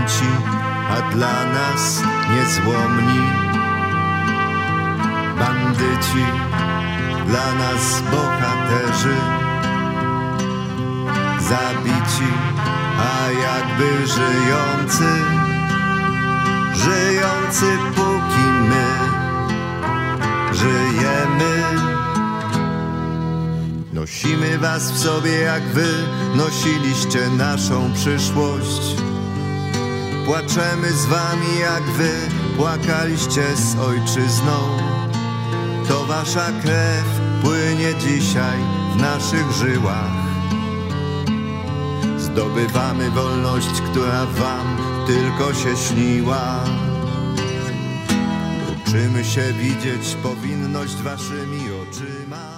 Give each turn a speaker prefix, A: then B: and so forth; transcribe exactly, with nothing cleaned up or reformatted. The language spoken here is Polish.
A: delikwenci, a dla nas niezłomni. Bandyci, dla nas bohaterzy, zabici, a jakby żyjący, żyjący póki my żyjemy. Nosimy was w sobie, jak wy nosiliście naszą przyszłość. Płaczemy z wami, jak wy płakaliście z ojczyzną. To wasza krew płynie dzisiaj w naszych żyłach. Zdobywamy wolność, która wam tylko się śniła. Uczymy się widzieć powinność waszymi oczyma.